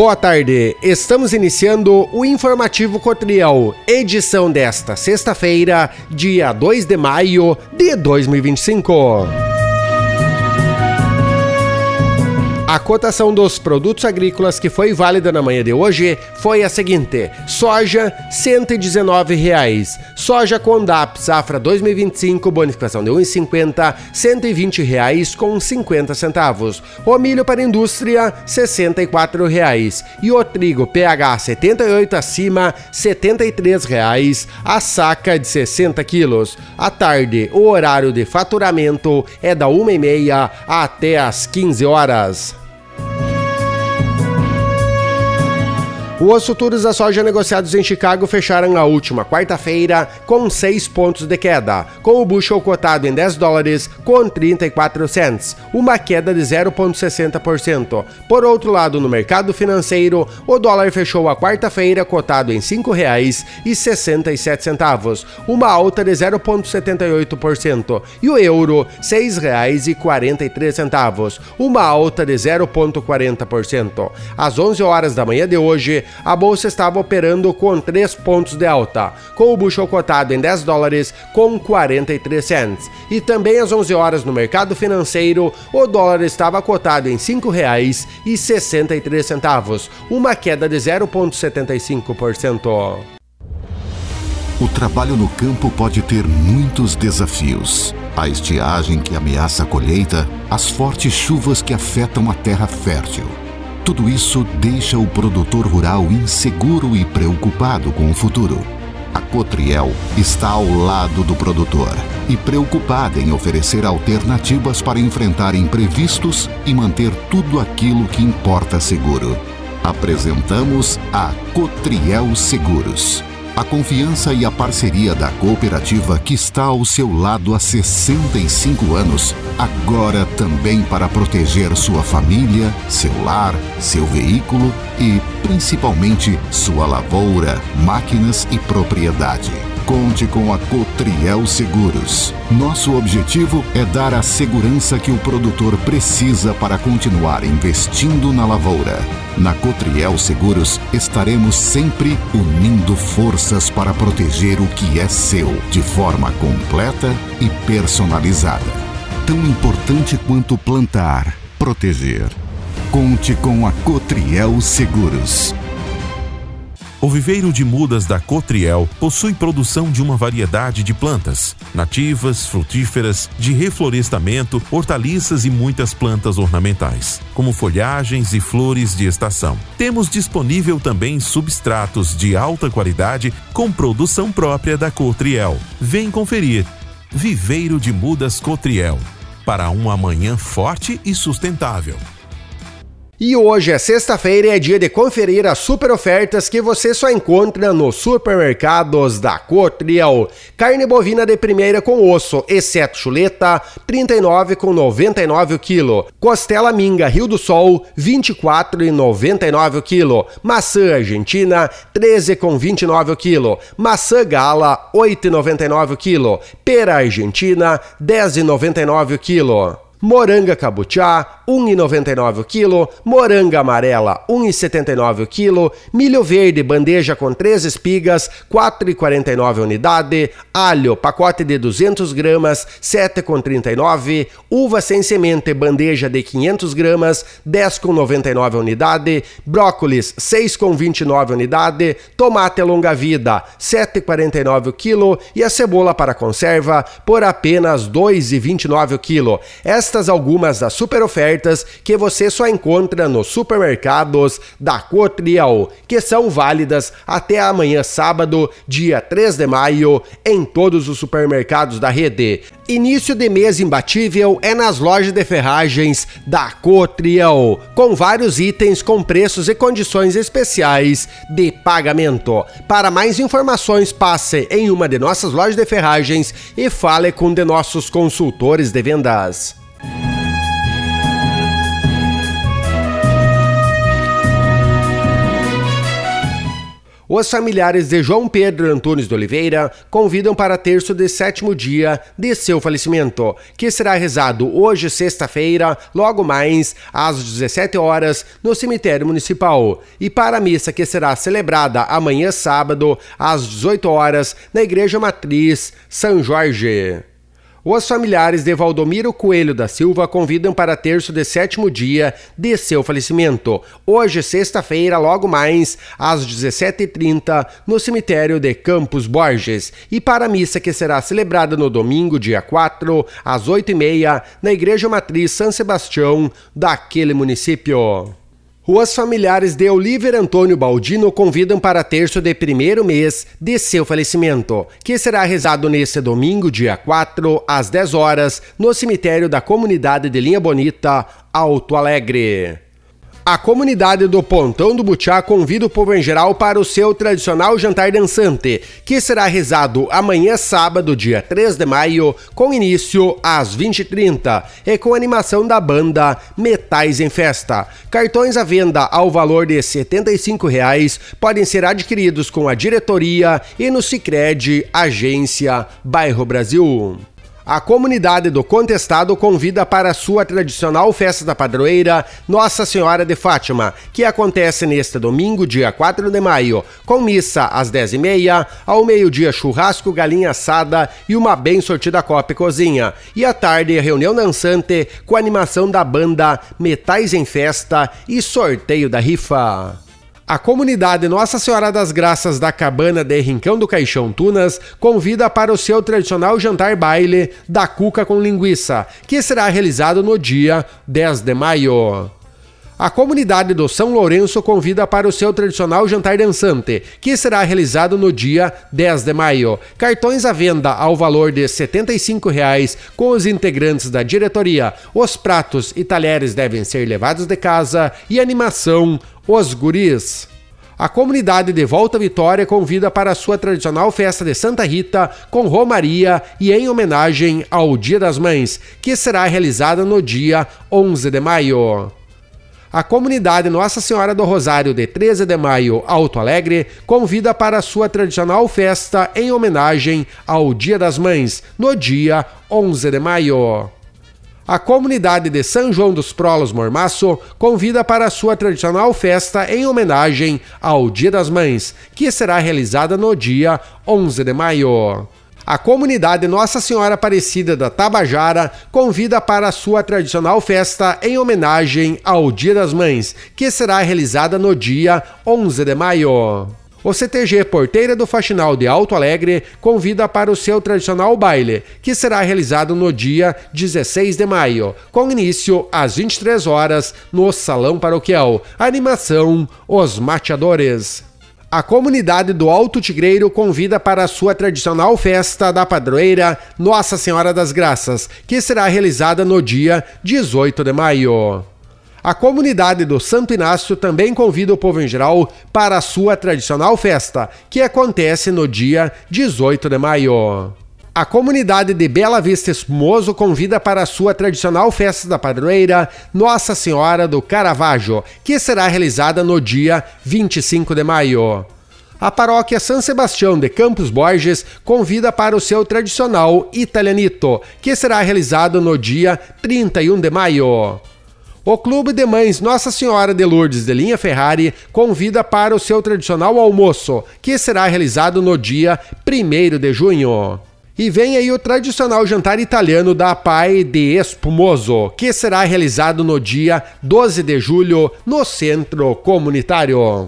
Boa tarde, estamos iniciando o Informativo Cotriel, edição desta sexta-feira, dia 2 de maio de 2025. A cotação dos produtos agrícolas que foi válida na manhã de hoje foi a seguinte: soja R$ 119, soja Condap safra 2025 bonificação de R$ 1,50, R$ 120 com 50 centavos. O milho para indústria R$ 64 e o trigo PH 78 acima R$ 73 a saca de 60 quilos. À tarde, o horário de faturamento é da 1h30 até às 15 horas. Os futuros da soja negociados em Chicago fecharam na última quarta-feira com 6 pontos de queda, com o bushel cotado em $10 com 34 cents, uma queda de 0,60%. Por outro lado, no mercado financeiro, o dólar fechou a quarta-feira cotado em R$ 5,67, uma alta de 0,78%, e o euro R$ 6,43, uma alta de 0,40%. Às 11 horas da manhã de hoje, a bolsa estava operando com 3 pontos de alta, com o bushel cotado em $10 com 43 cents. E também às 11 horas no mercado financeiro, o dólar estava cotado em R$ 5,63, uma queda de 0,75%. O trabalho no campo pode ter muitos desafios. A estiagem que ameaça a colheita, as fortes chuvas que afetam a terra fértil. Tudo isso deixa o produtor rural inseguro e preocupado com o futuro. A Cotriel está ao lado do produtor e preocupada em oferecer alternativas para enfrentar imprevistos e manter tudo aquilo que importa seguro. Apresentamos a Cotriel Seguros. A confiança e a parceria da cooperativa que está ao seu lado há 65 anos, agora também para proteger sua família, seu lar, seu veículo e, principalmente, sua lavoura, máquinas e propriedade. Conte com a Cotriel Seguros. Nosso objetivo é dar a segurança que o produtor precisa para continuar investindo na lavoura. Na Cotriel Seguros, estaremos sempre unindo forças para proteger o que é seu, de forma completa e personalizada. Tão importante quanto plantar, proteger. Conte com a Cotriel Seguros. O viveiro de mudas da Cotriel possui produção de uma variedade de plantas, nativas, frutíferas, de reflorestamento, hortaliças e muitas plantas ornamentais, como folhagens e flores de estação. Temos disponível também substratos de alta qualidade com produção própria da Cotriel. Vem conferir. Viveiro de mudas Cotriel, para um amanhã forte e sustentável. E hoje é sexta-feira e é dia de conferir as super ofertas que você só encontra nos supermercados da Cotriel. Carne bovina de primeira com osso, exceto chuleta, R$ 39,99 o quilo. Costela minga Rio do Sol, R$ 24,99 o quilo. Maçã argentina, R$ 13,29 o quilo. Maçã gala, R$ 8,99 o quilo. Pera argentina, R$ 10,99 o quilo. Moranga cabutiá, R$ 1,99 o quilo, moranga amarela, R$ 1,79 o quilo, milho verde bandeja com 3 espigas, R$ 4,49 a unidade, alho pacote de 200 gramas, R$ 7,39, uva sem semente bandeja de 500 gramas, R$ 10,99 a unidade, brócolis 6,29 a unidade, tomate longa vida, R$ 7,49 o quilo e a cebola para conserva por apenas R$ 2,29 o quilo. Estas algumas das super ofertas que você só encontra nos supermercados da Cotriel, que são válidas até amanhã sábado, dia 3 de maio, em todos os supermercados da rede. Início de mês imbatível é nas lojas de ferragens da Cotriel, com vários itens com preços e condições especiais de pagamento. Para mais informações, passe em uma de nossas lojas de ferragens e fale com um de nossos consultores de vendas. Os familiares de João Pedro Antunes de Oliveira convidam para terço de 7º dia de seu falecimento, que será rezado hoje, sexta-feira, logo mais às 17 horas, no cemitério municipal, e para a missa que será celebrada amanhã, sábado, às 18 horas, na Igreja Matriz São Jorge. Os familiares de Valdomiro Coelho da Silva convidam para terço de 7º dia de seu falecimento, hoje, sexta-feira, logo mais, às 17h30, no cemitério de Campos Borges, e para a missa que será celebrada no domingo, dia 4, às 8h30, na Igreja Matriz São Sebastião, daquele município. Os familiares de Oliver Antônio Baldino convidam para terço de 1º mês de seu falecimento, que será rezado neste domingo, dia 4, às 10 horas, no cemitério da comunidade de Linha Bonita, Alto Alegre. A comunidade do Pontão do Butiá convida o povo em geral para o seu tradicional jantar dançante, que será rezado amanhã, sábado, dia 3 de maio, com início às 20h30 e com animação da banda Metais em Festa. Cartões à venda ao valor de R$ 75 podem ser adquiridos com a diretoria e no Sicredi Agência Bairro Brasil. A comunidade do Contestado convida para a sua tradicional festa da padroeira Nossa Senhora de Fátima, que acontece neste domingo, dia 4 de maio, com missa às 10h30, ao meio-dia churrasco, galinha assada e uma bem sortida copa e cozinha. E à tarde, reunião dançante com animação da banda Metais em Festa e sorteio da rifa. A comunidade Nossa Senhora das Graças da Cabana de Rincão do Caixão Tunas convida para o seu tradicional jantar baile da cuca com linguiça, que será realizado no dia 10 de maio. A comunidade do São Lourenço convida para o seu tradicional jantar dançante, que será realizado no dia 10 de maio. Cartões à venda ao valor de R$ 75 com os integrantes da diretoria. Os pratos e talheres devem ser levados de casa e animação Os Guris. A comunidade de Volta Vitória convida para a sua tradicional festa de Santa Rita com romaria e em homenagem ao Dia das Mães, que será realizada no dia 11 de maio. A comunidade Nossa Senhora do Rosário de 13 de maio, Alto Alegre, convida para a sua tradicional festa em homenagem ao Dia das Mães, no dia 11 de maio. A comunidade de São João dos Prolos Mormaço convida para a sua tradicional festa em homenagem ao Dia das Mães, que será realizada no dia 11 de maio. A comunidade Nossa Senhora Aparecida da Tabajara convida para a sua tradicional festa em homenagem ao Dia das Mães, que será realizada no dia 11 de maio. O CTG Porteira do Faxinal de Alto Alegre convida para o seu tradicional baile, que será realizado no dia 16 de maio, com início às 23 horas no Salão Paroquial. Animação Os Mateadores. A comunidade do Alto Tigreiro convida para a sua tradicional festa da padroeira Nossa Senhora das Graças, que será realizada no dia 18 de maio. A comunidade do Santo Inácio também convida o povo em geral para a sua tradicional festa, que acontece no dia 18 de maio. A comunidade de Bela Vista Espumoso convida para a sua tradicional festa da padroeira Nossa Senhora do Caravaggio, que será realizada no dia 25 de maio. A paróquia São Sebastião de Campos Borges convida para o seu tradicional Italianito, que será realizado no dia 31 de maio. O Clube de Mães Nossa Senhora de Lourdes de Linha Ferrari convida para o seu tradicional almoço, que será realizado no dia 1º de junho. E vem aí o tradicional jantar italiano da Pai de Espumoso, que será realizado no dia 12 de julho no Centro Comunitário.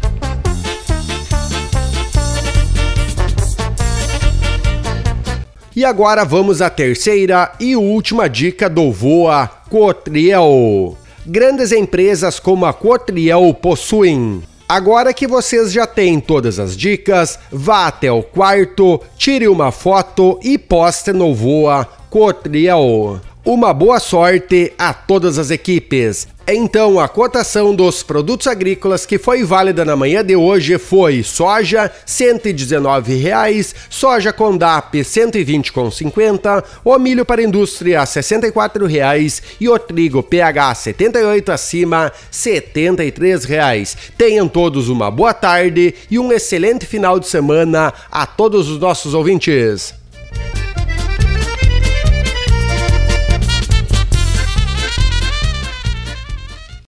E agora vamos à terceira e última dica do Voa Cotriel. Grandes empresas como a Cotriel possuem. Agora que vocês já têm todas as dicas, vá até o quarto, tire uma foto e poste no Voa Cotriel. Uma boa sorte a todas as equipes. Então, a cotação dos produtos agrícolas que foi válida na manhã de hoje foi soja R$ 119,00, soja Condap R$ 120,50, o milho para indústria R$ 64,00 e o trigo PH 78 acima R$ 73,00. Tenham todos uma boa tarde e um excelente final de semana a todos os nossos ouvintes.